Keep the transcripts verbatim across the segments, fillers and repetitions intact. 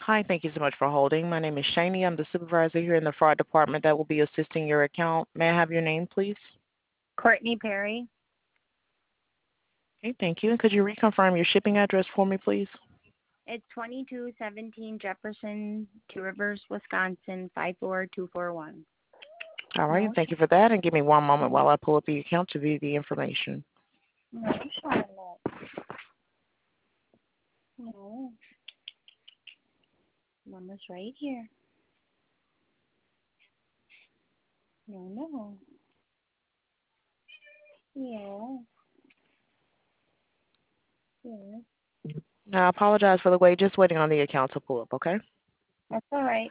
Hi, thank you so much for holding. My name is Shani. I'm the supervisor here in the fraud department that will be assisting your account. May I have your name, please? Courtney Perry. Okay, thank you. And could you reconfirm your shipping address for me, please? It's twenty-two seventeen Jefferson, Two Rivers, Wisconsin, five four two four one. All right, No, and thank you for that. And give me one moment while I pull up the account to view the information. no, Charlotte. No. Mama's right here. No, no. Yeah. Yeah. Now, I apologize for the wait. Just waiting on the account to pull up, okay? That's all right.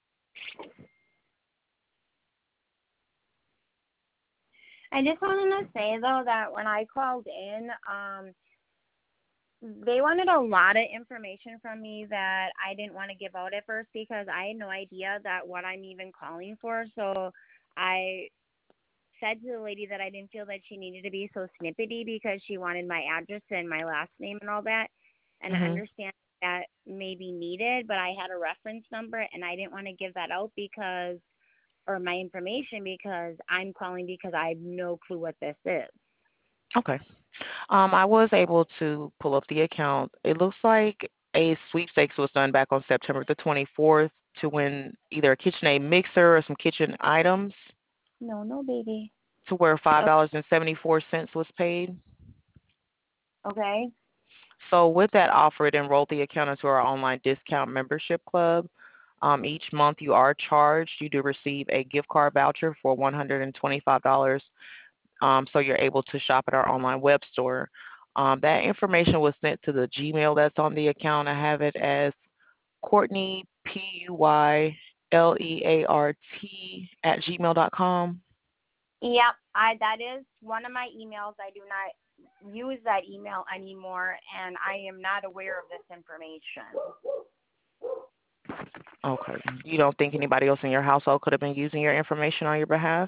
I just wanted to say though that when I called in, um, they wanted a lot of information from me that I didn't want to give out at first because I had no idea that what I'm even calling for. So I said to the lady that I didn't feel that she needed to be so snippety because she wanted my address and my last name and all that. And I Mm-hmm. understand that may be needed, but I had a reference number and I didn't want to give that out because, or my information because I'm calling because I have no clue what this is. Okay. Um, I was able to pull up the account. It looks like a sweepstakes was done back on September the twenty-fourth to win either a KitchenAid mixer or some kitchen items No, no, baby. to where five dollars and seventy-four cents was paid. Okay. So with that offer, it enrolled the account into our online discount membership club. Um, each month you are charged. You do receive a gift card voucher for one hundred twenty-five dollars, um, so you're able to shop at our online web store. Um, that information was sent to the Gmail that's on the account. I have it as Courtney, P U Y L E A R T, at gmail dot com. Yep, I that is one of my emails. I do not use that email anymore, and I am not aware of this information. Okay. You don't think anybody else in your household could have been using your information on your behalf?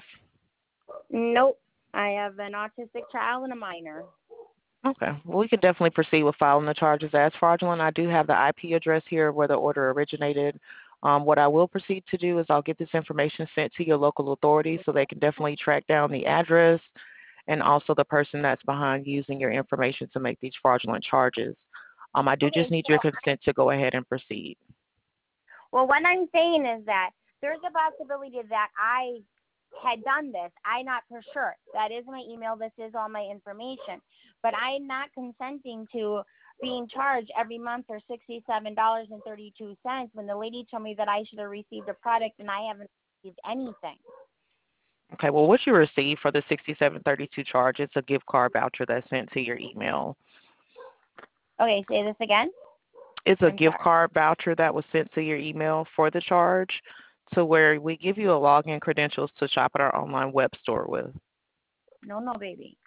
Nope. I have an autistic child and a minor. Okay. Well, we could definitely proceed with filing the charges as fraudulent. I do have the I P address here where the order originated. Um, what I will proceed to do is I'll get this information sent to your local authorities so they can definitely track down the address and also the person that's behind using your information to make these fraudulent charges. Um, I do just Okay, need so your consent to go ahead and proceed. well, what I'm saying is that there's a possibility that I had done this. I'm not for sure. That is my email. This is all my information. But I'm not consenting to being charged every month for sixty-seven dollars and thirty-two cents when the lady told me that I should have received a product and I haven't received anything. Okay, well, what you received for the sixty-seven thirty-two charge, it's a gift card voucher that's sent to your email. Okay, say this again. It's a I'm gift sorry. card voucher that was sent to your email for the charge, to where we give you a login credentials to shop at our online web store with. No, no, baby.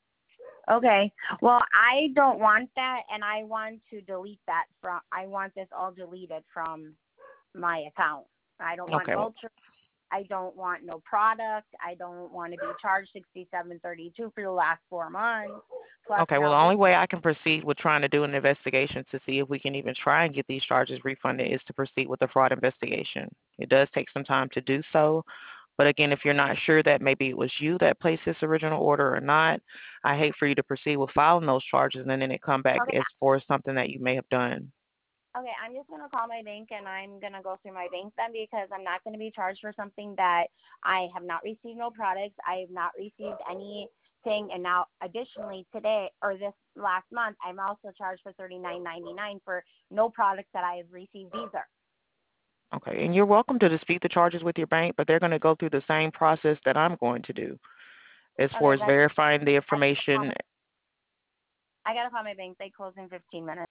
Okay. Well, I don't want that, and I want to delete that from. I want this all deleted from my account. I don't want Okay. vulture. I don't want no product. I don't want to be charged sixty-seven thirty-two for the last four months. Plus Okay, well, the now this. only way I can proceed with trying to do an investigation to see if we can even try and get these charges refunded is to proceed with a fraud investigation. It does take some time to do so, but again, if you're not sure that maybe it was you that placed this original order or not, I hate for you to proceed with filing those charges and then it come back Okay. as for something that you may have done. Okay, I'm just gonna call my bank and I'm gonna go through my bank then because I'm not gonna be charged for something that I have not received no products. I have not received anything, and now additionally today or this last month, I'm also charged for thirty-nine ninety-nine for no products that I have received either. Okay, and you're welcome to dispute the charges with your bank, but they're going to go through the same process that I'm going to do as far Okay, as that's verifying the I gotta call information. my, I gotta call my bank. They close in fifteen minutes.